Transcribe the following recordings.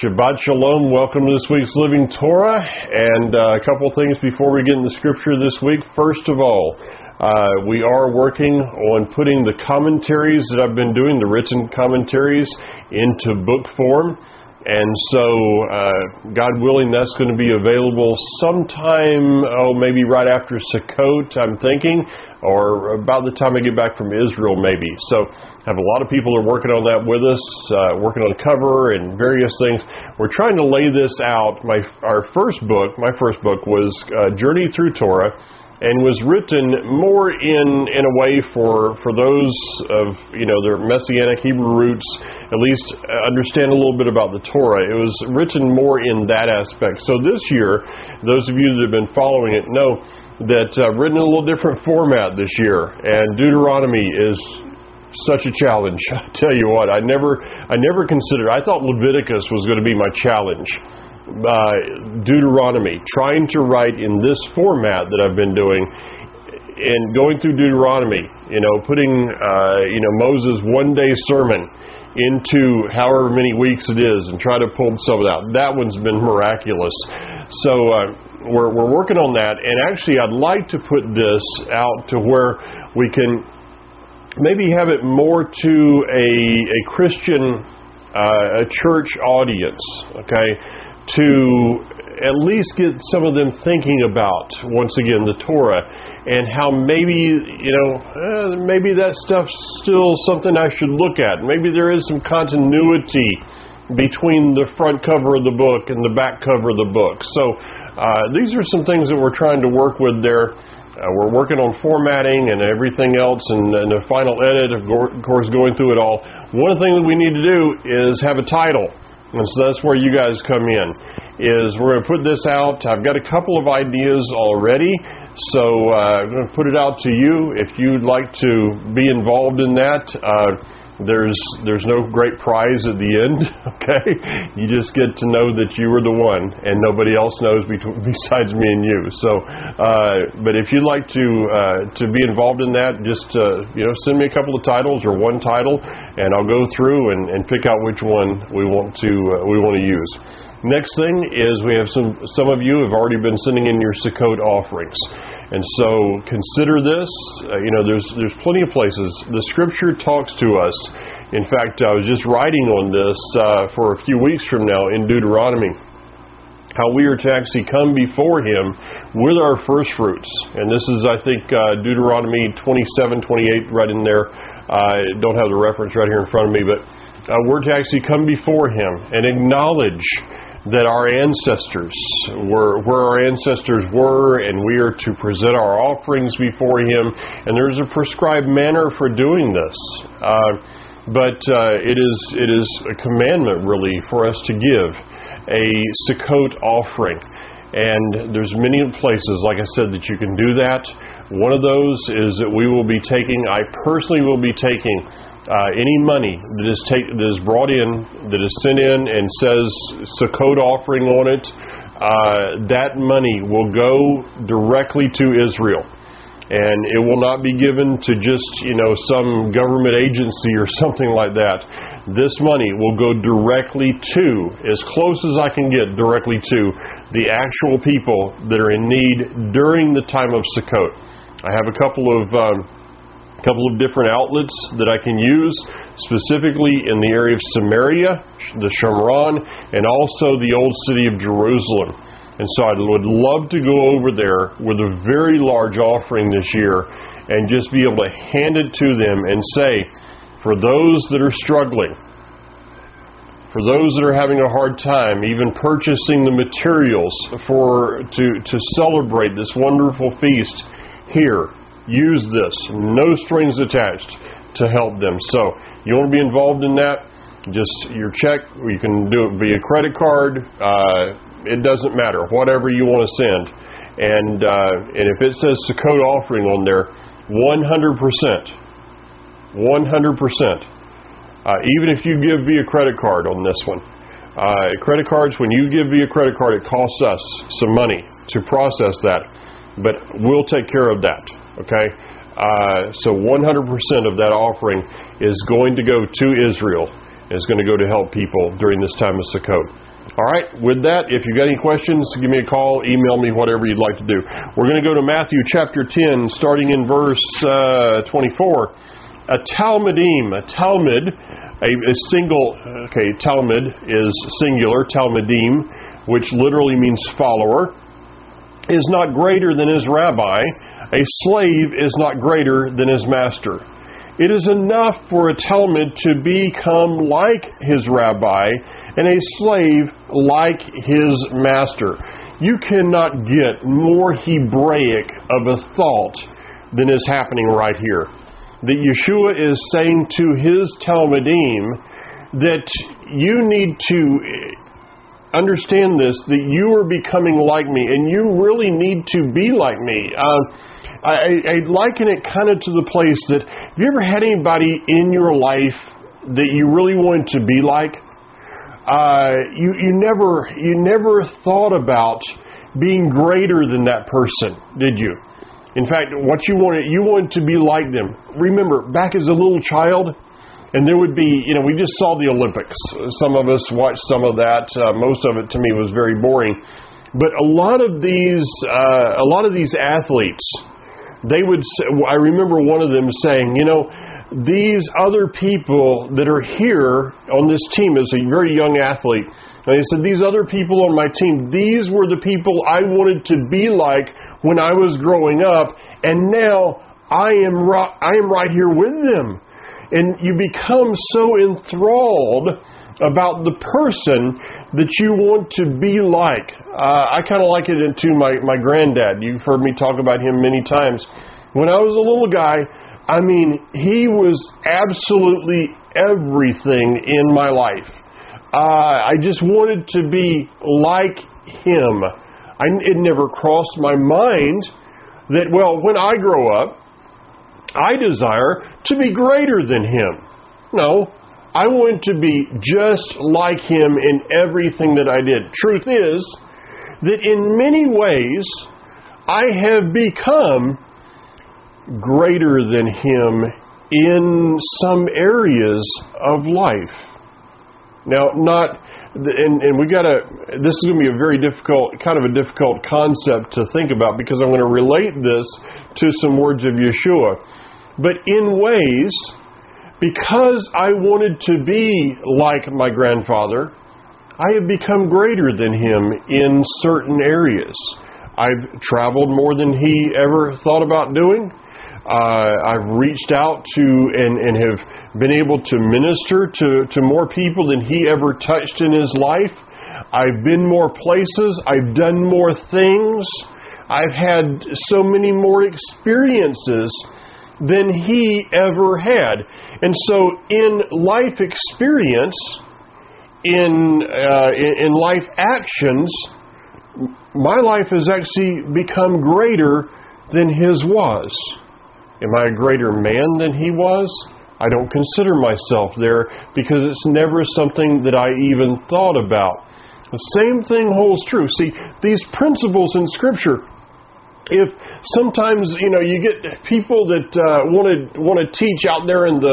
Shabbat Shalom. Welcome to this week's Living Torah. And a couple of things before we get into Scripture this week. First of all, we are working on putting the commentaries that I've been doing, the written commentaries, into book form. And so, God willing, that's going to be available sometime, maybe right after Sukkot, I'm thinking, or about the time I get back from Israel, maybe. So, have a lot of people who are working on that with us, working on cover and various things. We're trying to lay this out. My first book was Journey Through Torah, and was written more in a way for those of, their Messianic Hebrew roots, at least understand a little bit about the Torah. It was written more in that aspect. So this year, those of you that have been following it know that written in a little different format this year, and Deuteronomy is such a challenge. I tell you what, I never considered, I thought Leviticus was going to be my challenge. Deuteronomy, trying to write in this format that I've been doing, and going through Deuteronomy, putting Moses' one-day sermon into however many weeks it is, and try to pull some of that. That one's been miraculous. So we're working on that, and actually I'd like to put this out to where we can maybe have it more to a Christian, a church audience, okay? To at least get some of them thinking about, once again, the Torah, and how maybe that stuff's still something I should look at. Maybe there is some continuity between the front cover of the book and the back cover of the book. So these are some things that we're trying to work with there. We're working on formatting and everything else, and the final edit, of course, going through it all. One thing that we need to do is have a title. And so that's where you guys come in, is we're going to put this out. I've got a couple of ideas already, so I'm going to put it out to you. If you'd like to be involved in that, there's no great prize at the end, okay? You just get to know that you were the one, and nobody else knows besides me and you. So, but if you'd like to be involved in that, just send me a couple of titles or one title, and I'll go through and pick out which one we want to use. Next thing is we have some of you have already been sending in your Sukkot offerings. And so consider this, there's plenty of places. The Scripture talks to us. In fact, I was just writing on this for a few weeks from now in Deuteronomy, how we are to actually come before Him with our first fruits. And this is, I think, Deuteronomy 27:28 right in there. I don't have the reference right here in front of me, but we're to actually come before Him and acknowledge that our ancestors were where our ancestors were, and we are to present our offerings before Him. And there's a prescribed manner for doing this. But it is a commandment, really, for us to give a Sukkot offering. And there's many places, like I said, that you can do that. One of those is that I personally will be taking any money that is brought in, that is sent in and says Sukkot offering on it, that money will go directly to Israel. And it will not be given to just, some government agency or something like that. This money will go directly to, as close as I can get, directly to the actual people that are in need during the time of Sukkot. I have a couple of different outlets that I can use, specifically in the area of Samaria, the Shomron, and also the old city of Jerusalem. And so I would love to go over there with a very large offering this year and just be able to hand it to them and say, for those that are struggling, for those that are having a hard time even purchasing the materials to celebrate this wonderful feast, here, use this, no strings attached, to help them. So you want to be involved in that, just your check, you can do it via credit card, it doesn't matter, whatever you want to send. And if it says Sukkot offering on there, 100%, even if you give via credit card on this one. Credit cards, when you give via credit card, it costs us some money to process that, but we'll take care of that, okay? So 100% of that offering is going to go to Israel. It's going to go to help people during this time of Sukkot. All right, with that, if you've got any questions, give me a call, email me, whatever you'd like to do. We're going to go to Matthew chapter 10, starting in verse 24. A Talmudim, a Talmud, a single, Talmud is singular, Talmudim, which literally means follower, is not greater than his rabbi. A slave is not greater than his master. It is enough for a Talmud to become like his rabbi and a slave like his master. You cannot get more Hebraic of a thought than is happening right here. That Yeshua is saying to his Talmudim that you need to understand this, that you are becoming like me, and you really need to be like me. I liken it kind of to the place that, have you ever had anybody in your life that you really wanted to be like? You never thought about being greater than that person, did you? In fact, what you wanted to be like them. Remember, back as a little child, and there would be, we just saw the Olympics. Some of us watched some of that. Most of it to me was very boring. But a lot of these athletes, I remember one of them saying, these other people that are here on this team, as a very young athlete, and he said, these other people on my team, these were the people I wanted to be like when I was growing up, and now I am right here with them. And you become so enthralled about the person that you want to be like. I kind of like it to my granddad. You've heard me talk about him many times. When I was a little guy, he was absolutely everything in my life. I just wanted to be like him. It never crossed my mind that, when I grow up, I desire to be greater than him. No, I want to be just like him in everything that I did. Truth is that in many ways, I have become greater than him in some areas of life. Now, this is going to be a very difficult concept to think about, because I'm going to relate this to some words of Yeshua. But in ways, because I wanted to be like my grandfather, I have become greater than him in certain areas. I've traveled more than he ever thought about doing. I've reached out to and have been able to minister to more people than he ever touched in his life. I've been more places. I've done more things. I've had so many more experiences than he ever had. And so in life experience, in life actions, my life has actually become greater than his was. Am I a greater man than he was? I don't consider myself there, because it's never something that I even thought about. The same thing holds true. See, these principles in Scripture, if sometimes you get people that want to teach out there in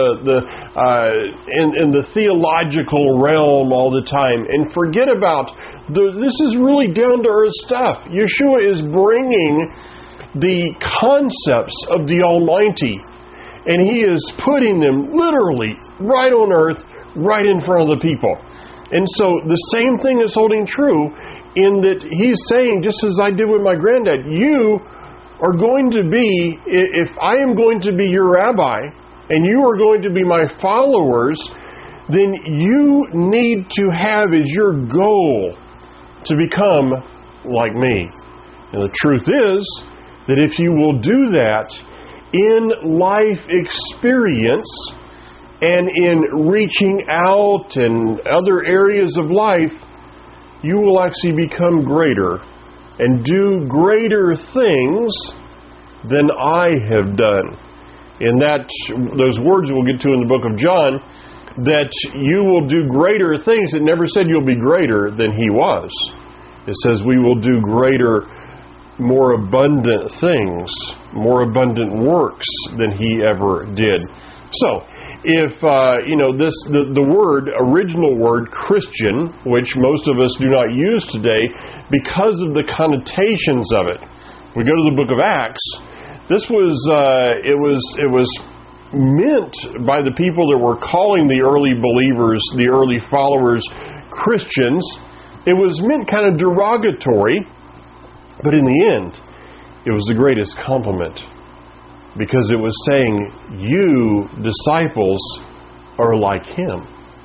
the theological realm all the time and forget about this is really down to earth stuff. Yeshua is bringing the concepts of the Almighty, and he is putting them literally right on earth, right in front of the people. And so the same thing is holding true, in that he's saying, just as I did with my granddad, you are going to be, if I am going to be your rabbi, and you are going to be my followers, then you need to have as your goal to become like me. And the truth is that if you will do that in life experience and in reaching out and other areas of life, you will actually become greater and do greater things than I have done. In those words we'll get to in the book of John, that you will do greater things. It never said you'll be greater than he was. It says we will do greater, more abundant things, more abundant works than he ever did. So, if the original word Christian, which most of us do not use today because of the connotations of it. We go to the book of Acts. This was it was meant by the people that were calling the early believers, the early followers, Christians. It was meant kind of derogatory, but in the end, it was the greatest compliment, because it was saying, you disciples are like him.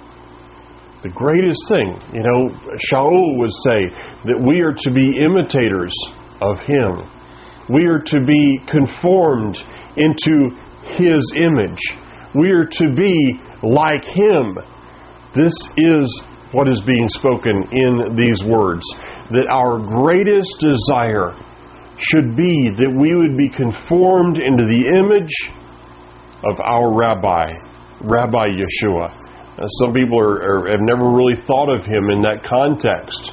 The greatest thing, Shaul would say that we are to be imitators of him. We are to be conformed into his image. We are to be like him. This is what is being spoken in these words, that our greatest desire should be that we would be conformed into the image of our Rabbi Yeshua. Some people have never really thought of him in that context.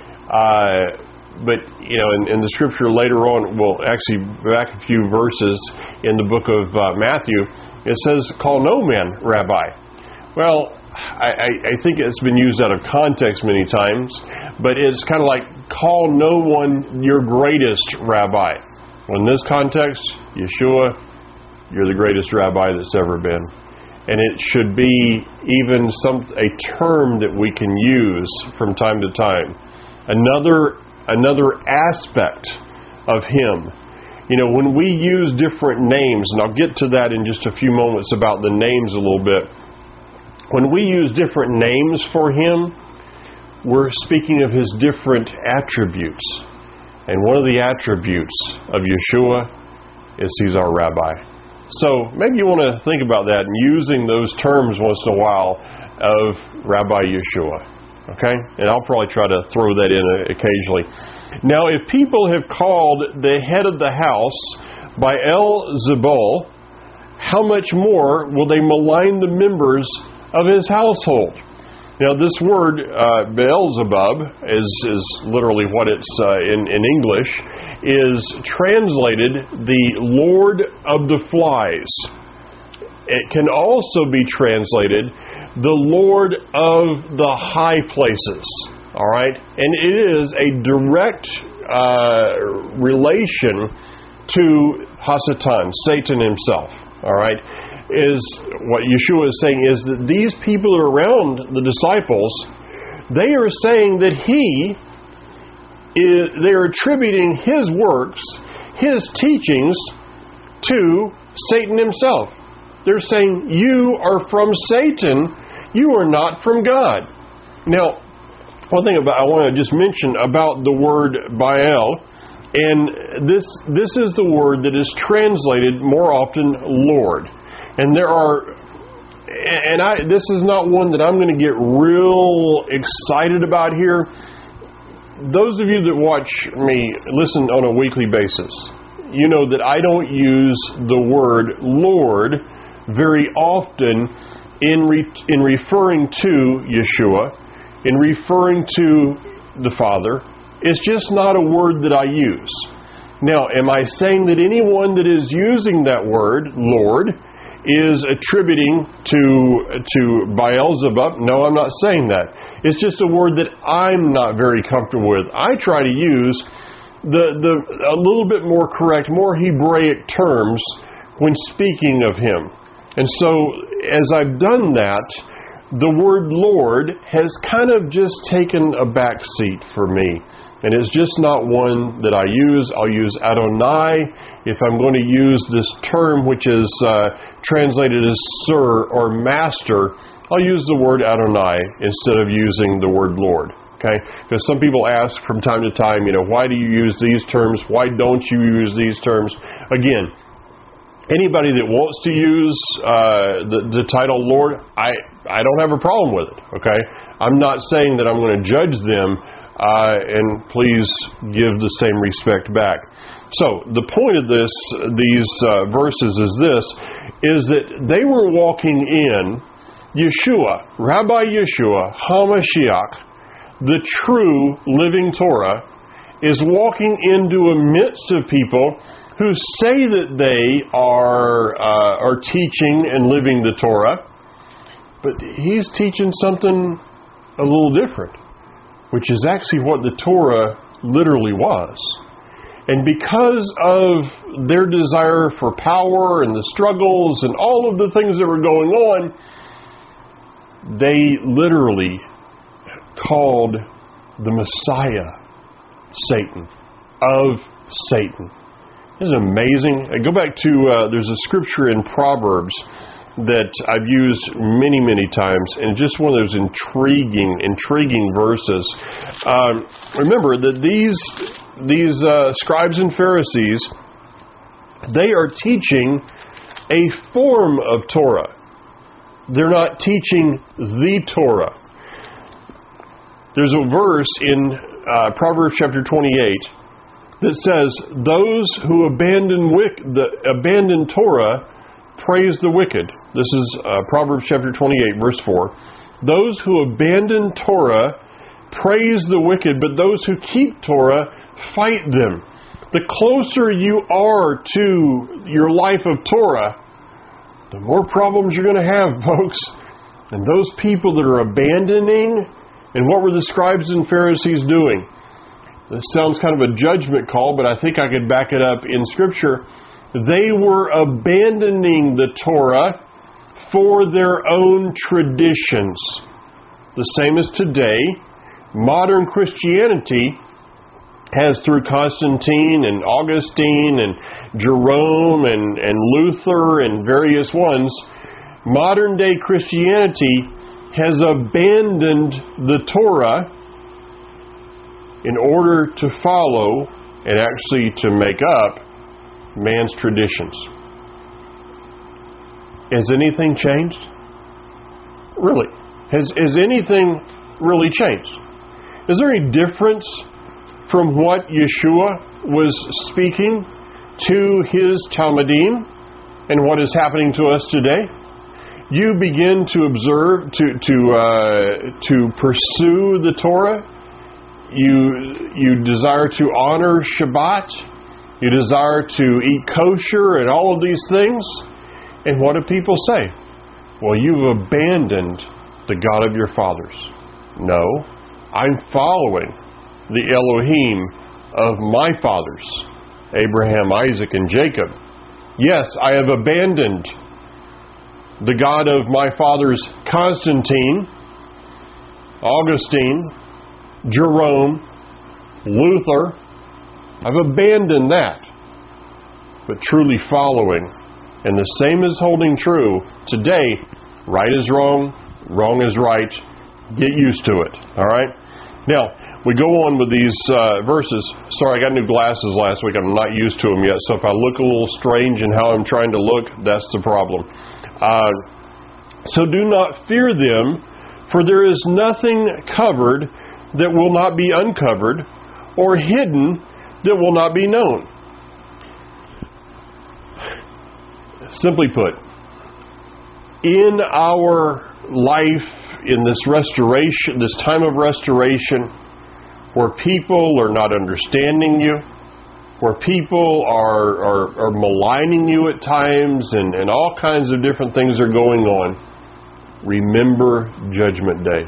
But, in the scripture later on, well, actually back a few verses in the book of Matthew, it says, call no man rabbi. Well, I think it's been used out of context many times, but it's kind of like, call no one your greatest rabbi. Well, in this context, Yeshua, you're the greatest rabbi that's ever been. And it should be even a term that we can use from time to time. Another aspect of him. When we use different names, and I'll get to that in just a few moments about the names a little bit. When we use different names for him, we're speaking of his different attributes. And one of the attributes of Yeshua is he's our rabbi. So maybe you want to think about that and using those terms once in a while of Rabbi Yeshua. Okay? And I'll probably try to throw that in occasionally. Now, if people have called the head of the house Baal-zebul, how much more will they malign the members of his household? Now, this word Beelzebub is literally what it's in English, is translated the Lord of the Flies. It can also be translated the Lord of the High Places. All right? And it is a direct relation to Hasatan, Satan himself. All right? Is what Yeshua is saying is that these people around the disciples, they are saying that they are attributing his works, his teachings to Satan himself. They're saying, you are from Satan, you are not from God. Now, one thing I want to just mention about the word Baal, and this is the word that is translated more often Lord. And this is not one that I'm going to get real excited about here. Those of you that watch me, listen on a weekly basis, you know that I don't use the word Lord very often in referring to Yeshua, in referring to the Father. It's just not a word that I use. Now, am I saying that anyone that is using that word, Lord, is attributing to Beelzebub? No, I'm not saying that. It's just a word that I'm not very comfortable with. I try to use a little bit more correct, more Hebraic terms when speaking of him. And so, as I've done that, the word Lord has kind of just taken a back seat for me. And it's just not one that I use. I'll use Adonai if I'm going to use this term, which is translated as sir or master. I'll use the word Adonai instead of using the word Lord. Okay? Because some people ask from time to time, why do you use these terms? Why don't you use these terms? Again, anybody that wants to use the title Lord, I don't have a problem with it. Okay? I'm not saying that I'm going to judge them. And please give the same respect back. So the point of these verses is that they were walking in Yeshua, Rabbi Yeshua, HaMashiach, the true living Torah, is walking into a midst of people who say that they are teaching and living the Torah, But he's teaching something a little different, which is actually what the Torah literally was. And because of their desire for power and the struggles and all of the things that were going on, they literally called the Messiah Satan, of Satan. Isn't it amazing? I go back to, there's a scripture in Proverbs that I've used many, many times, and just one of those intriguing verses. Remember that these scribes and Pharisees, they are teaching a form of Torah. They're not teaching the Torah. There's a verse in Proverbs chapter 28 that says, "Those who abandon Torah praise the wicked." This is Proverbs chapter 28, verse 4. "Those who abandon Torah praise the wicked, but those who keep Torah fight them." The closer you are to your life of Torah, the more problems you're going to have, folks. And those people that are abandoning, and what were the scribes and Pharisees doing? This sounds kind of a judgment call, but I think I could back it up in Scripture. They were abandoning the Torah for their own traditions. The same as today. Modern Christianity has, through Constantine and Augustine and Jerome and Luther and various ones, modern day Christianity has abandoned the Torah in order to follow and actually to make up man's traditions. Has anything changed? Really? Has anything really changed? Is there any difference from what Yeshua was speaking to his Talmudim and what is happening to us today? You begin to observe, to pursue the Torah. You desire to honor Shabbat. You desire to eat kosher and all of these things. And what do people say? Well, you've abandoned the God of your fathers. No, I'm following the Elohim of my fathers, Abraham, Isaac, and Jacob. Yes, I have abandoned the God of my fathers, Constantine, Augustine, Jerome, Luther. I've abandoned that. But truly following, and the same is holding true today, right is wrong, wrong is right. Get used to it. All right? Now, we go on with these verses. Sorry, I got new glasses last week. I'm not used to them yet. So if I look a little strange in how I'm trying to look, that's the problem. So do not fear them, for there is nothing covered that will not be uncovered, or hidden that will not be known. Simply put, in our life, in this restoration, this time of restoration, where people are not understanding you, where people are maligning you at times, and all kinds of different things are going on, remember Judgment Day.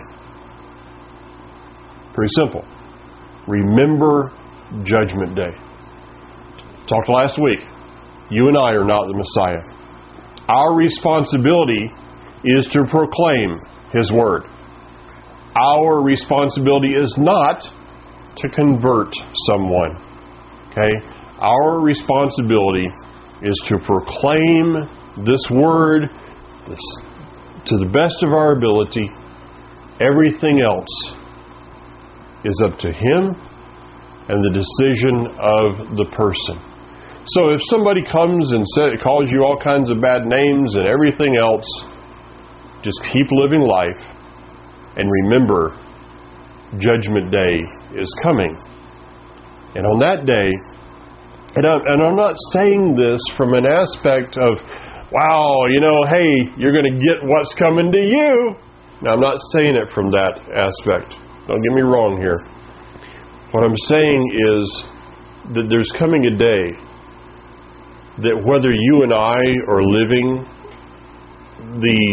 Pretty simple. Remember Judgment Day. Talked last week. You and I are not the Messiah. Our responsibility is to proclaim His Word. Our responsibility is not to convert someone. Okay? Our responsibility is to proclaim this Word to the best of our ability. Everything else is up to Him and the decision of the person. So if somebody comes and calls you all kinds of bad names and everything else, just keep living life and remember Judgment Day is coming. And on that day, and I'm not saying this from an aspect of, wow, hey, you're going to get what's coming to you. Now, I'm not saying it from that aspect. Don't get me wrong here. What I'm saying is that there's coming a day that whether you and I are living the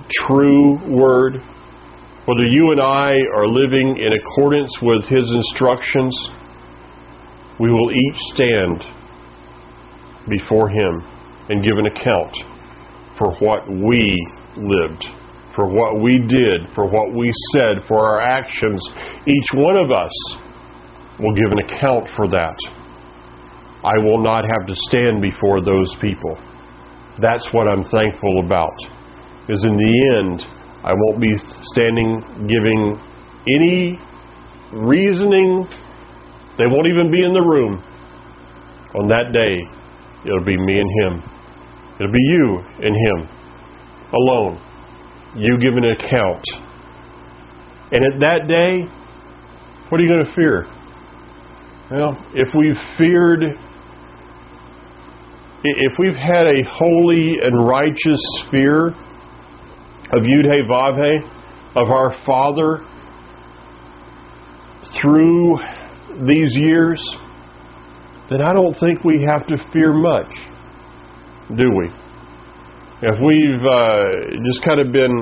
true word, whether you and I are living in accordance with His instructions, we will each stand before Him and give an account for what we lived, for what we did, for what we said, for our actions. Each one of us will give an account for that. I will not have to stand before those people. That's what I'm thankful about, is in the end, I won't be standing giving any reasoning. They won't even be in the room. On that day, it'll be me and Him. It'll be you and Him alone. You give an account. And at that day, what are you going to fear? Well, if we've had a holy and righteous fear of Yud-Heh-Vav-Heh, of our Father, through these years, then I don't think we have to fear much, do we? If we've just kind of been,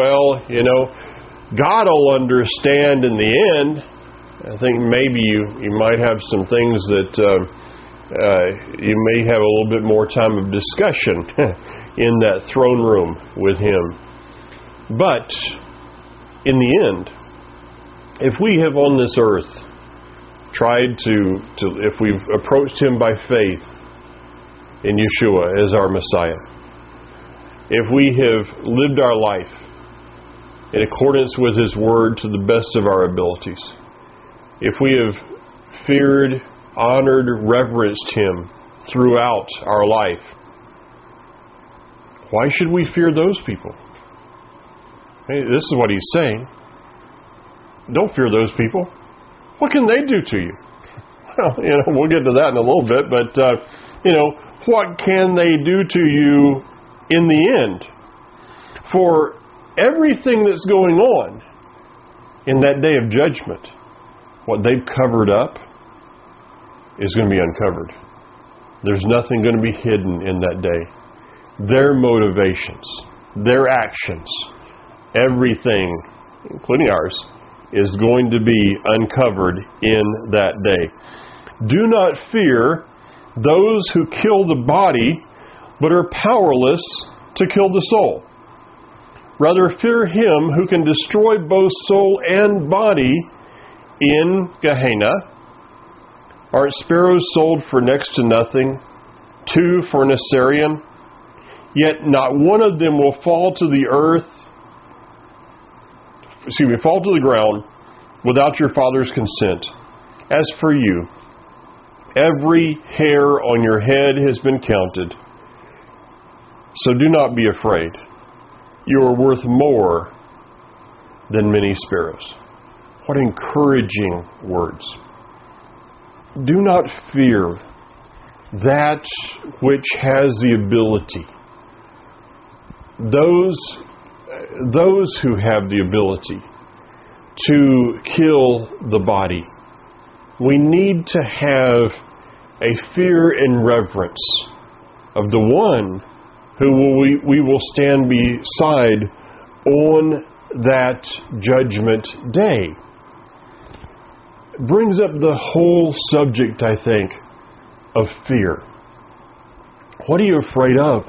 God will understand in the end, I think maybe you might have some things that you may have a little bit more time of discussion in that throne room with Him. But in the end, if we have on this earth tried if we've approached Him by faith in Yeshua as our Messiah, if we have lived our life in accordance with His Word to the best of our abilities, if we have feared, honored, reverenced Him throughout our life, why should we fear those people? Hey, this is what He's saying. Don't fear those people. What can they do to you? Well, we'll get to that in a little bit, but, what can they do to you in the end? For everything that's going on in that day of judgment, what they've covered up is going to be uncovered. There's nothing going to be hidden in that day. Their motivations, their actions, everything, including ours, is going to be uncovered in that day. Do not fear those who kill the body, but are powerless to kill the soul. Rather fear Him who can destroy both soul and body in Gehenna. Aren't sparrows sold for next to nothing? 2 for an assarion? Yet not one of them will fall to the ground without your Father's consent. As for you, every hair on your head has been counted. So do not be afraid. You are worth more than many sparrows. What encouraging words. Do not fear that which has the ability. Those who have the ability to kill the body. We need to have a fear and reverence of the one who we will stand beside on that judgment day. Brings up the whole subject, I think, of fear. What are you afraid of?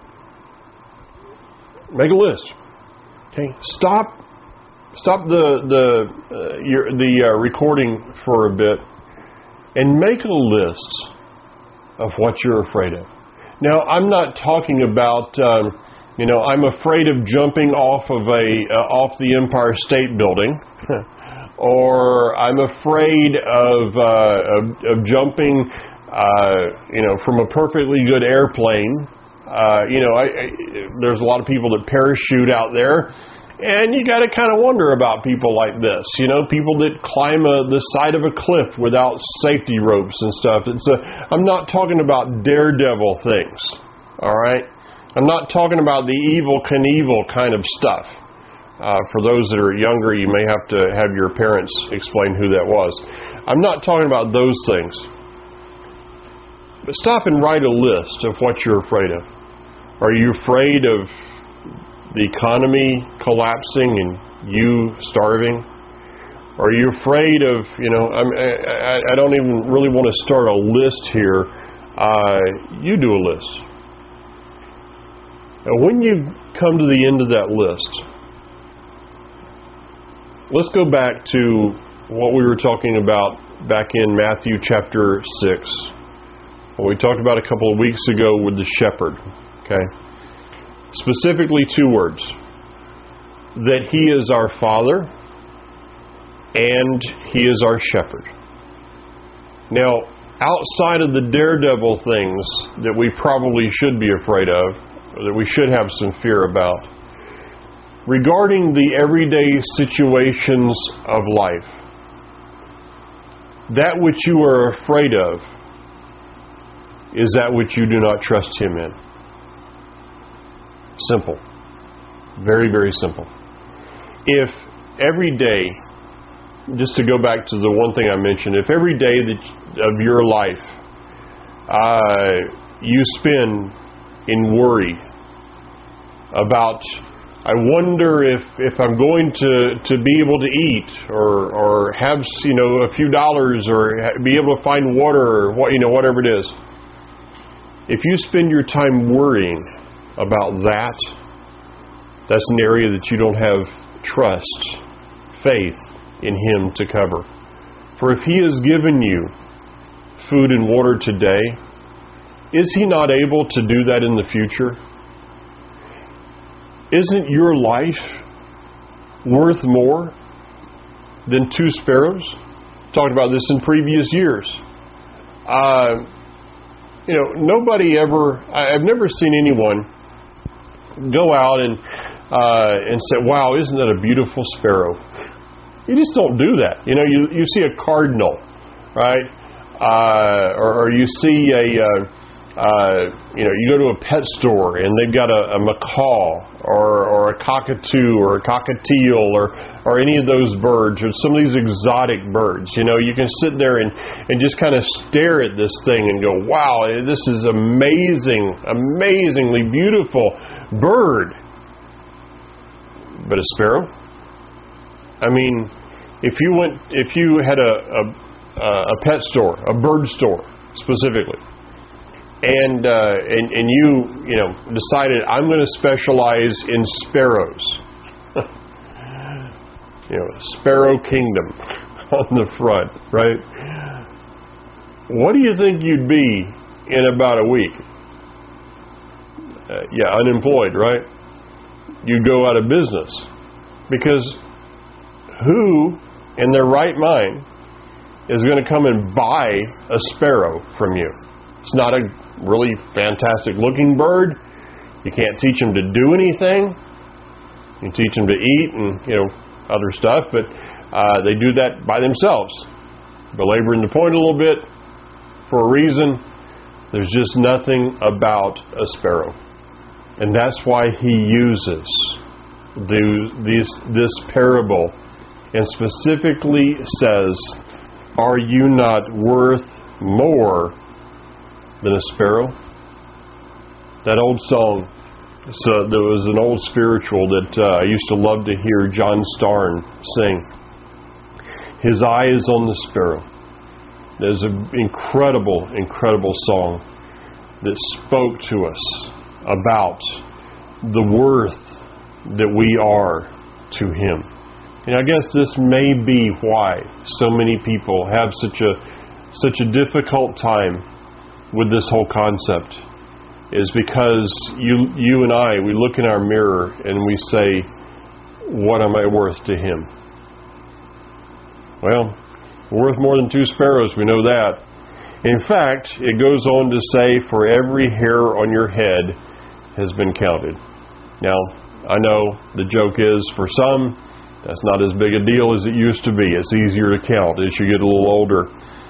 Make a list. Okay, stop the recording for a bit and make a list of what you're afraid of. Now, I'm not talking about I'm afraid of jumping off the Empire State Building, or I'm afraid of jumping from a perfectly good airplane. There's a lot of people that parachute out there, and you got to kind of wonder about people like this. People that climb the side of a cliff without safety ropes and stuff. I'm not talking about daredevil things. All right, I'm not talking about the Evel Knievel kind of stuff. For those that are younger, you may have to have your parents explain who that was. I'm not talking about those things. But stop and write a list of what you're afraid of. Are you afraid of the economy collapsing and you starving? Are you afraid of, I don't even really want to start a list here. You do a list. Now, when you come to the end of that list, let's go back to what we were talking about back in Matthew chapter 6. What we talked about a couple of weeks ago with the shepherd. Okay? Specifically 2 words. That He is our Father and He is our shepherd. Now, outside of the daredevil things that we probably should be afraid of, or that we should have some fear about, regarding the everyday situations of life, that which you are afraid of is that which you do not trust Him in. Simple. Very, very simple. If every day, just to go back to the one thing I mentioned, if every day of your life you spend in worry about, I wonder if I'm going to be able to eat or have a few dollars or be able to find water or whatever it is. If you spend your time worrying about that, that's an area that you don't have trust, faith in Him to cover. For if He has given you food and water today, is He not able to do that in the future? Isn't your life worth more than 2 sparrows? Talked about this in previous years. Nobody ever, I've never seen anyone go out and say, wow, isn't that a beautiful sparrow? You just don't do that. You see a cardinal, right? Or you see you go to a pet store and they've got a macaw or a cockatoo or a cockatiel or any of those birds or some of these exotic birds. You can sit there and just kind of stare at this thing and go, wow, this is amazingly beautiful bird. But a sparrow? I mean, if you had a pet store, a bird store specifically, and you decided, I'm going to specialize in sparrows. Sparrow Kingdom on the front, right? What do you think you'd be in about a week? Unemployed, right? You'd go out of business. Because who in their right mind is going to come and buy a sparrow from you? It's not a really fantastic looking bird. You can't teach them to do anything. You can teach them to eat and other stuff, but they do that by themselves. Belaboring the point a little bit, for a reason, there's just nothing about a sparrow. And that's why He uses this parable and specifically says, are you not worth more than a sparrow? That old song, there was an old spiritual that I used to love to hear John Starn sing. His eye is on the sparrow. There's an incredible song that spoke to us about the worth that we are to Him. And I guess this may be why so many people have such a difficult time with this whole concept, is because you and I, we look in our mirror and we say, what am I worth to Him? Well, we're worth more than 2 sparrows, we know that. In fact, it goes on to say, for every hair on your head has been counted. Now, I know the joke is, for some, that's not as big a deal as it used to be. It's easier to count as you get a little older.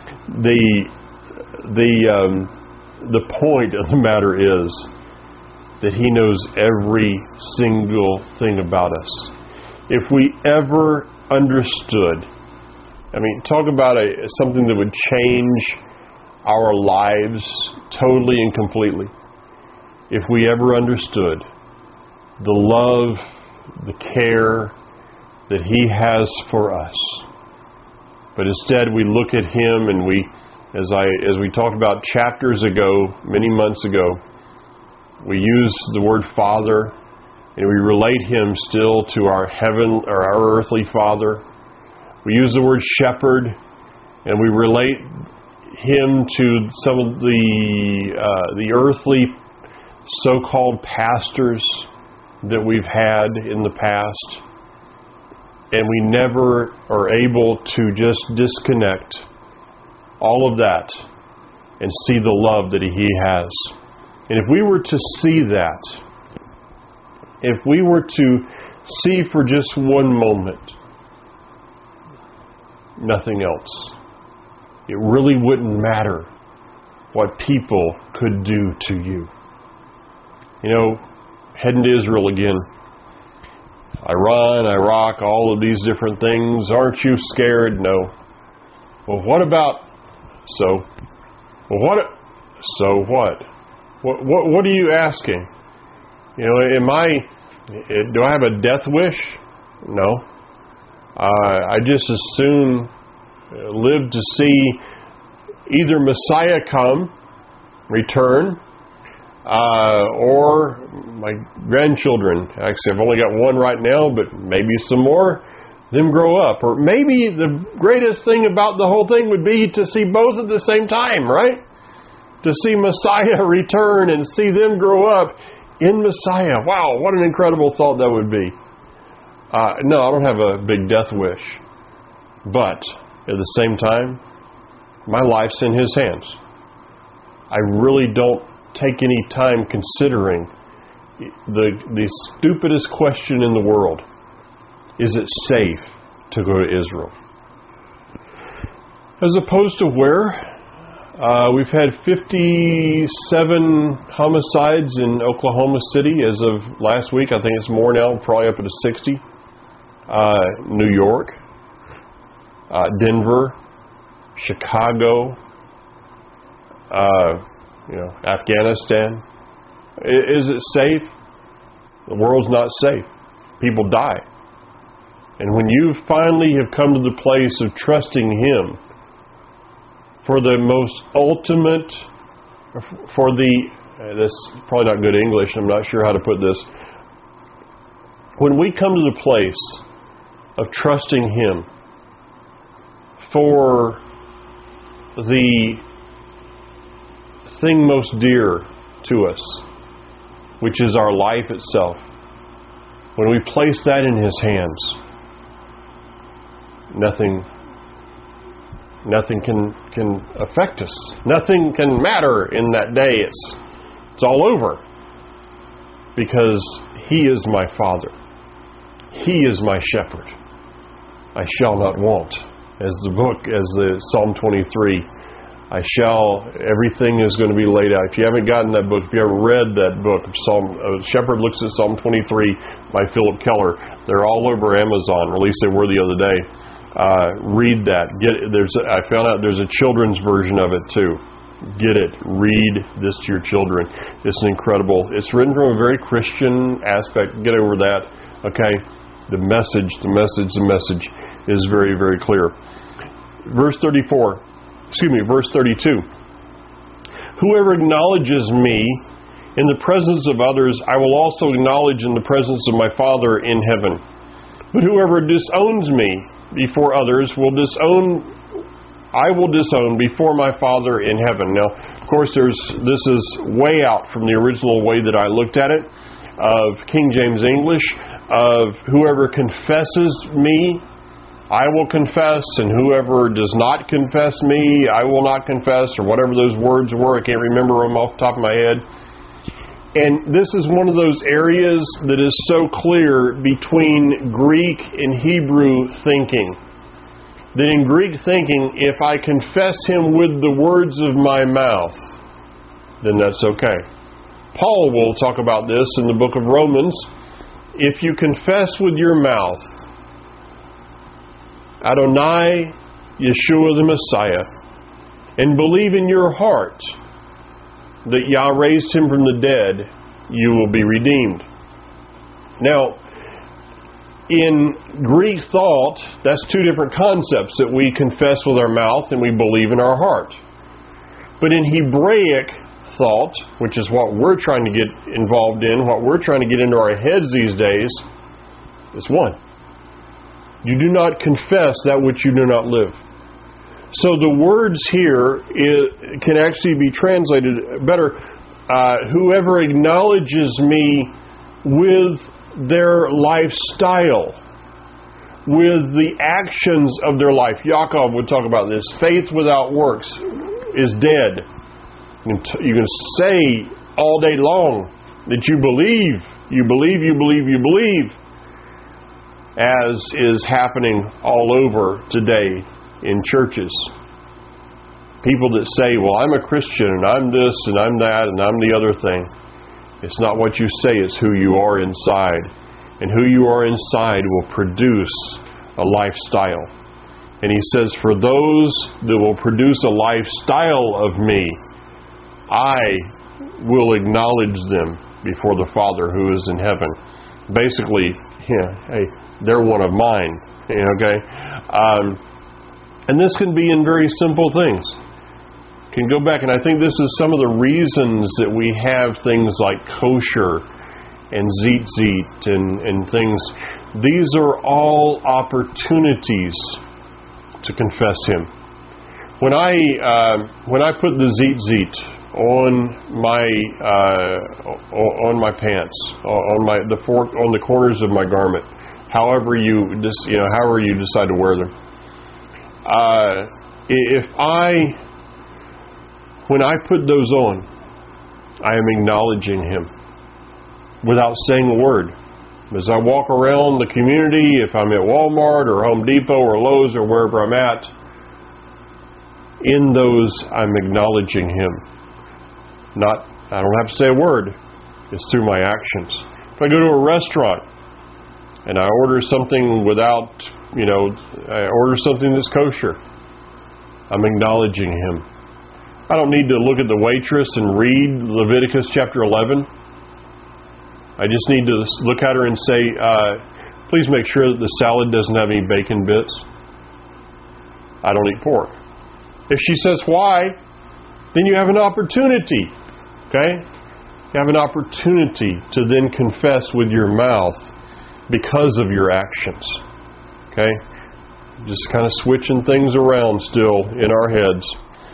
The point of the matter is that He knows every single thing about us. If we ever understood, talk about something that would change our lives totally and completely. If we ever understood the love, the care that He has for us. But instead we look at Him and we, as we talked about chapters ago, many months ago, we use the word Father, and we relate Him still to our heaven or our earthly Father. We use the word shepherd, and we relate Him to some of the earthly so-called pastors that we've had in the past. And we never are able to just disconnect all of that and see the love that He has. And if we were to see that, if we were to see for just one moment nothing else, it really wouldn't matter what people could do to you. You know, heading to Israel again. Iran, Iraq, all of these different things. Aren't you scared? No. Well, what about... So what? What are you asking? You know, do I have a death wish? No. I just as soon live to see either Messiah come, return, or my grandchildren. Actually, I've only got one right now, but maybe some more, them grow up. Or maybe the greatest thing about the whole thing would be to see both at the same time, right? To see Messiah return and see them grow up in Messiah. Wow, what an incredible thought that would be. No, I don't have a big death wish. But at the same time, my life's in His hands. I really don't take any time considering the stupidest question in the world. Is it safe to go to Israel? As opposed to where? We've had 57 homicides in Oklahoma City as of last week. I think it's more now, probably up to 60. New York, Denver, Chicago, Afghanistan. Is it safe? The world's not safe. People die. And when you finally have come to the place of trusting Him for the most ultimate, that's probably not good English, I'm not sure how to put this. When we come to the place of trusting Him for the thing most dear to us, which is our life itself, when we place that in His hands, nothing can affect us. Nothing can matter in that day. It's all over. Because He is my Father. He is my shepherd. I shall not want. As the Psalm 23, everything is going to be laid out. If you haven't gotten that book, if you haven't read that book, Shepherd Looks at Psalm 23 by Philip Keller, they're all over Amazon, or at least they were the other day. Read that. I found out there's a children's version of it too. Get it. Read this to your children. It's incredible. It's written from a very Christian aspect. Get over that. Okay? The message is very, very clear. Verse 32. Whoever acknowledges me in the presence of others, I will also acknowledge in the presence of my Father in heaven. But whoever disowns me before others I will disown before my Father in heaven. Now, of course, this is way out from the original way that I looked at it, of King James English, of whoever confesses me, I will confess, and whoever does not confess me, I will not confess, or whatever those words were. I can't remember them off the top of my head. And this is one of those areas that is so clear between Greek and Hebrew thinking. That in Greek thinking, if I confess Him with the words of my mouth, then that's okay. Paul will talk about this in the book of Romans. If you confess with your mouth, Adonai, Yeshua the Messiah, and believe in your heart that Yah raised Him from the dead, you will be redeemed. Now, in Greek thought, that's two different concepts, that we confess with our mouth and we believe in our heart. But in Hebraic thought, which is what we're trying to get involved in, what we're trying to get into our heads these days, it's one. You do not confess that which you do not live. So the words here can actually be translated better. Whoever acknowledges me with their lifestyle, with the actions of their life. Yaakov would talk about this. Faith without works is dead. You can say all day long that you believe, as is happening all over today in churches. People that say, well, I'm a Christian, and I'm this, and I'm that, and I'm the other thing. It's not what you say, it's who you are inside. And who you are inside will produce a lifestyle. And he says, for those that will produce a lifestyle of me, I will acknowledge them before the Father who is in heaven. Basically, hey, they're one of mine. Okay? And this can be in very simple things. Can go back, and I think this is some of the reasons that we have things like kosher and tzitzit and things. These are all opportunities to confess Him. When I put the tzitzit on my pants, on the corners of my garment, however you decide to wear them, when I put those on, I am acknowledging Him without saying a word. As I walk around the community, if I'm at Walmart or Home Depot or Lowe's or wherever I'm at, in those I'm acknowledging Him. I don't have to say a word. It's through my actions. If I go to a restaurant and I order something I order something that's kosher, I'm acknowledging Him. I don't need to look at the waitress and read Leviticus chapter 11. I just need to look at her and say, please make sure that the salad doesn't have any bacon bits. I don't eat pork. If she says why, then you have an opportunity. Okay? You have an opportunity to then confess with your mouth because of your actions. Okay? Just kind of switching things around still in our heads.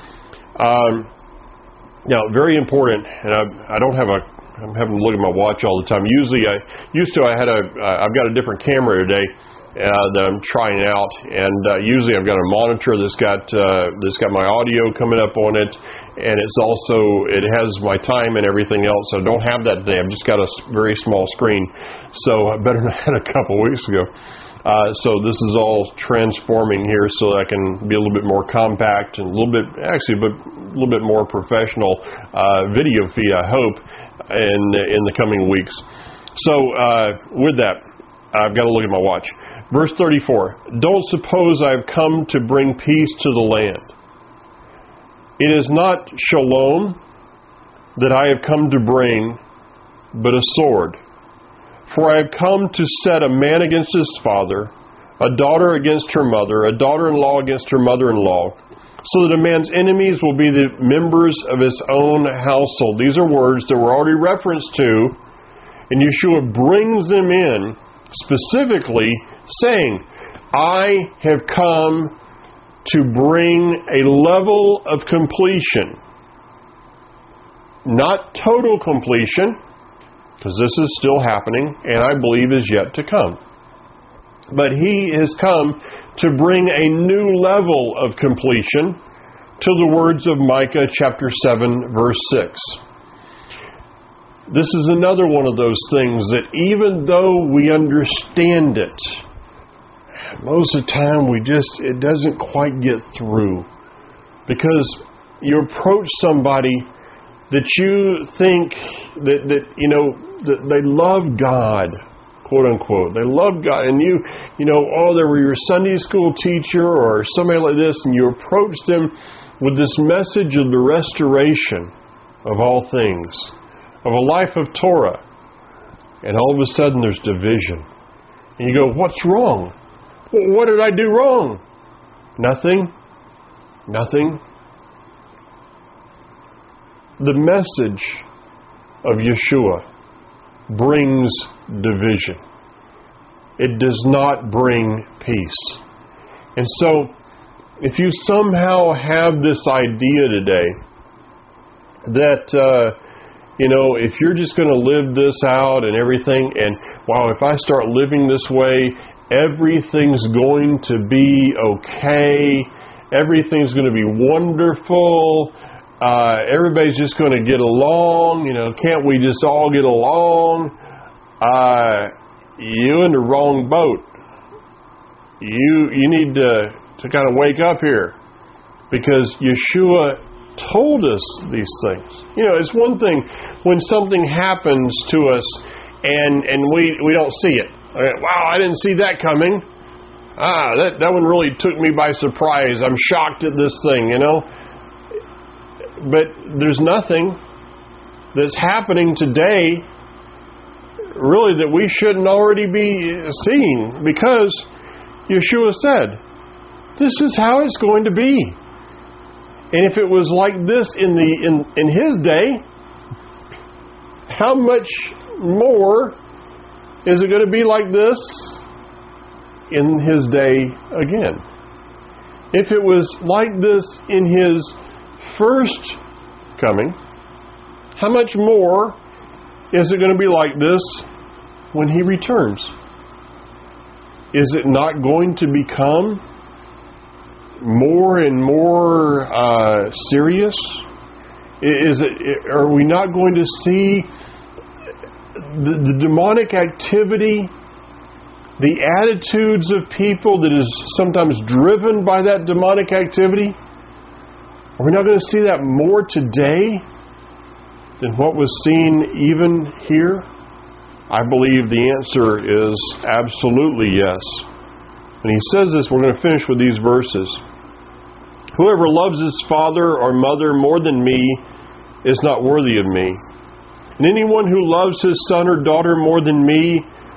Now, very important, and I'm having to look at my watch all the time. I've got a different camera today that I'm trying out, and usually I've got a monitor that's got my audio coming up on it, and it has my time and everything else. I don't have that today. I've just got a very small screen, so better than I had a couple weeks ago. So this is all transforming here so that I can be a little bit more compact and a little bit more professional video feed, I hope, in the coming weeks. So with that, I've got to look at my watch. Verse 34, don't suppose I have come to bring peace to the land. It is not shalom that I have come to bring, but a sword. For I have come to set a man against his father, a daughter against her mother, a daughter-in-law against her mother-in-law, so that a man's enemies will be the members of his own household. These are words that were already referenced to, and Yeshua brings them in specifically saying, I have come to bring a level of completion, not total completion, because this is still happening, and I believe is yet to come. But He has come to bring a new level of completion to the words of Micah chapter 7, verse 6. This is another one of those things that even though we understand it, most of the time it doesn't quite get through. Because you approach somebody that you think that they love God, quote unquote. They love God, and they were your Sunday school teacher or somebody like this, and you approach them with this message of the restoration of all things, of a life of Torah, And all of a sudden there's division. And you go, what's wrong? What did I do wrong? Nothing. Nothing. The message of Yeshua brings division. It does not bring peace. And so, if you somehow have this idea today that, if you're just going to live this out and everything, and wow, if I start living this way, everything's going to be okay, everything's going to be wonderful, everybody's just going to get along, can't we just all get along? You're in the wrong boat. You need to kind of wake up here, because Yeshua told us these things. It's one thing when something happens to us and we don't see it. Wow, I didn't see that coming. That one really took me by surprise. I'm shocked at this thing, But there's nothing that's happening today really that we shouldn't already be seeing, because Yeshua said, this is how it's going to be. And if it was like this in his day, how much more is it going to be like this in his day again? If it was like this in his first coming, how much more is it going to be like this when he returns? Is it not going to become more and more serious? Are we not going to see the demonic activity, the attitudes of people that is sometimes driven by that demonic activity? Are we not going to see that more today than what was seen even here? I believe the answer is absolutely yes. When he says this, we're going to finish with these verses. Whoever loves his father or mother more than me is not worthy of me. And anyone who loves his son or daughter more than he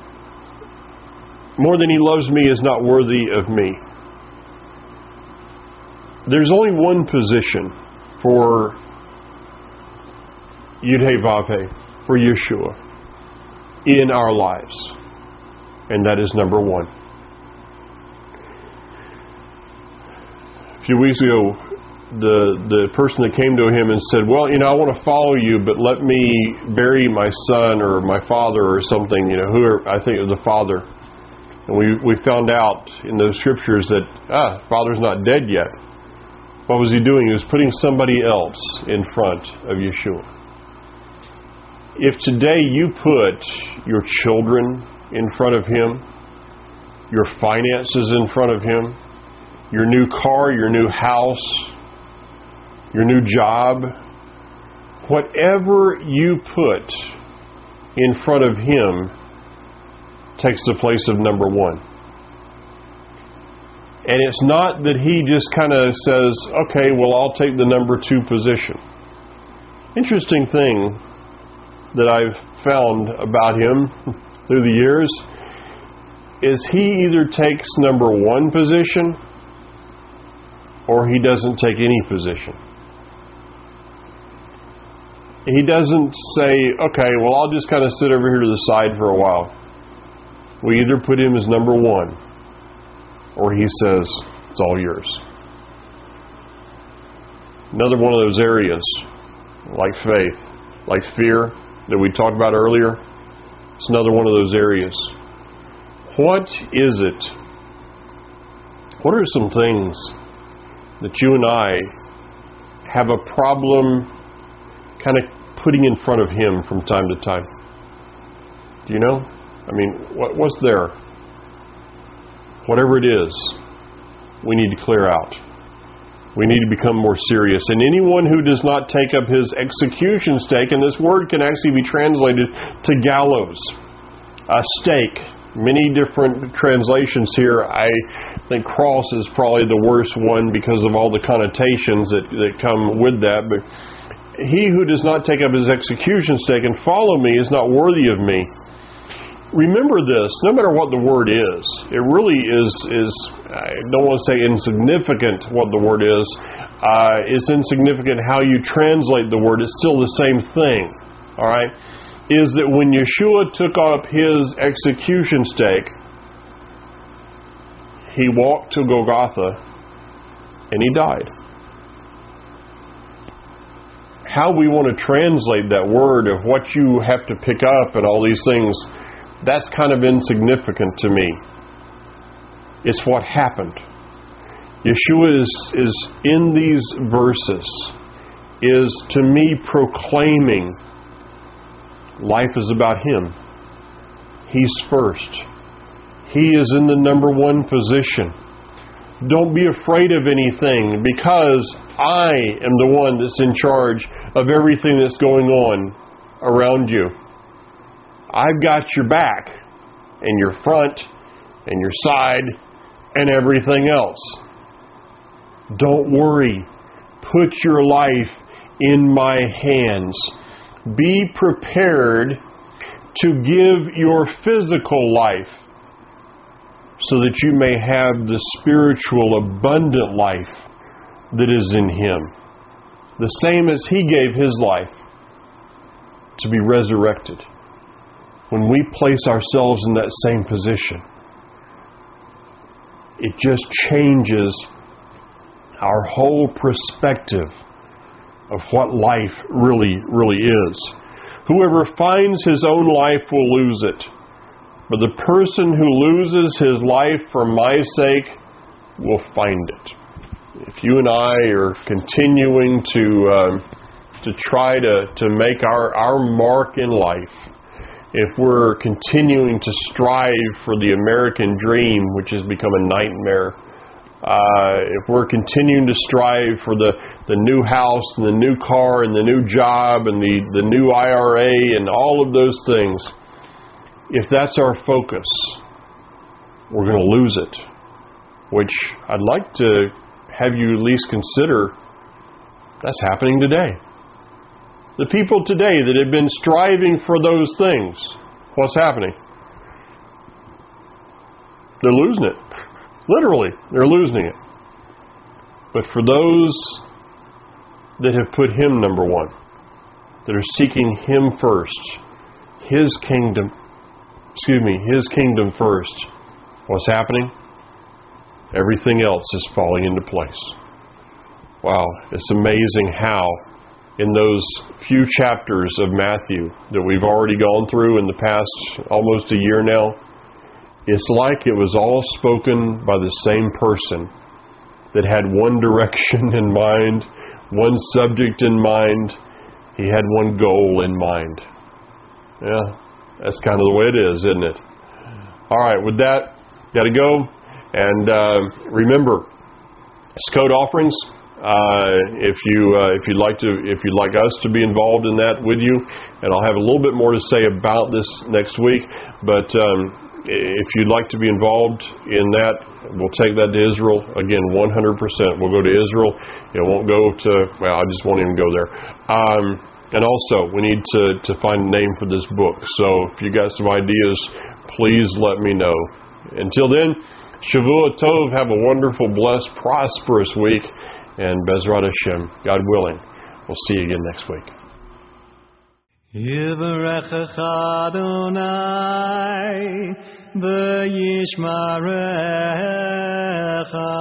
loves me, is not worthy of me. There's only one position for Yud-Heh-Vav-Heh, for Yeshua, in our lives. And that is number one. A few weeks ago, the person that came to him and said, well, I want to follow you, but let me bury my son or my father or something, whoever, I think it was the father. And we found out in those scriptures that, father's not dead yet. What was he doing? He was putting somebody else in front of Yeshua. If today you put your children in front of him, your finances in front of him, your new car, your new house, your new job, whatever you put in front of him takes the place of number one. And it's not that he just kind of says, okay, well, I'll take the number two position. Interesting thing that I've found about him through the years is he either takes number one position or he doesn't take any position. He doesn't say, okay, well, I'll just kind of sit over here to the side for a while. We either put him as number one or he says, it's all yours. Another one of those areas, like faith, like fear, that we talked about earlier, it's another one of those areas. What is it? What are some things that you and I have a problem kind of putting in front of him from time to time? Do you know? I mean, what's there? Whatever it is, we need to clear out. We need to become more serious. And anyone who does not take up his execution stake, and this word can actually be translated to gallows, a stake. Many different translations here. I think cross is probably the worst one because of all the connotations that come with that. But he who does not take up his execution stake and follow me is not worthy of me. remember this, no matter what the word is, it really is I don't want to say insignificant what the word is. It's insignificant how you translate the word. It's still the same thing. All right? Is that when Yeshua took up his execution stake, he walked to Golgotha and he died. How we want to translate that word of what you have to pick up and all these things, that's kind of insignificant to me. It's what happened. Yeshua is in these verses, is to me proclaiming life is about Him. He's first. He is in the number one position. Don't be afraid of anything, because I am the one that's in charge of everything that's going on around you. I've got your back and your front and your side and everything else. Don't worry. Put your life in my hands. Be prepared to give your physical life so that you may have the spiritual abundant life that is in Him. The same as He gave His life to be resurrected. When we place ourselves in that same position, it just changes our whole perspective of what life really is. Whoever finds his own life will lose it, but the person who loses his life for my sake will find it. If you and I are continuing to try to make our mark in life, if we're continuing to strive for the American dream, which has become a nightmare, if we're continuing to strive for the new house and the new car and the new job and the new IRA and all of those things, if that's our focus, we're going to lose it. Which I'd like to have you at least consider that's happening today. The people today that have been striving for those things, what's happening? They're losing it. Literally, they're losing it. But for those that have put Him number one, that are seeking Him first, His kingdom first, what's happening? Everything else is falling into place. Wow, it's amazing how in those few chapters of Matthew that we've already gone through in the past almost a year now, it's like it was all spoken by the same person that had one direction in mind, one subject in mind. He had one goal in mind. Yeah, that's kind of the way it is, isn't it? All right, with that, got to go. And remember, Sukkot offerings. If you'd like us to be involved in that with you, and I'll have a little bit more to say about this next week. But if you'd like to be involved in that, we'll take that to Israel. Again, 100%. We'll go to Israel. It won't go to, well, I just won't even go there. And also, we need to find a name for this book. So if you got some ideas, please let me know. Until then, Shavua Tov. Have a wonderful, blessed, prosperous week. And Bezrat Hashem, God willing, we'll see you again next week. Yivarechecha Adonai v'yishmarecha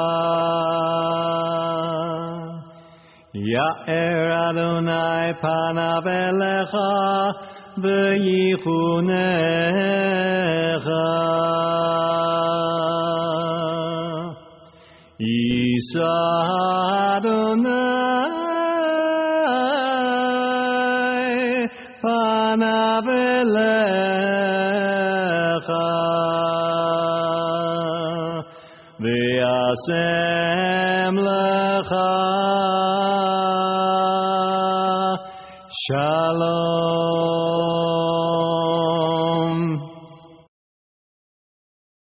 Ya'er Adonai panav elecha v'yichunecha Yisa Adonai panav elecha v'yasem lecha Shalom.